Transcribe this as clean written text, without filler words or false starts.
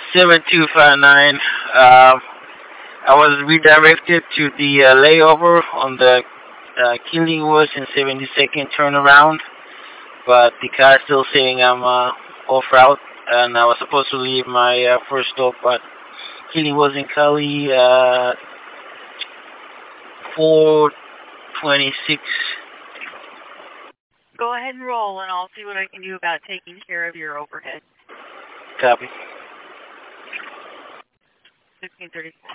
7259. I was redirected to the layover on the Killing Woods and 72nd turnaround, but the car is still saying I'm off route, and I was supposed to leave my first stop at Killing Woods in Cali 426. Go ahead and roll, and I'll see what I can do about taking care of your overhead. Copy. 1634.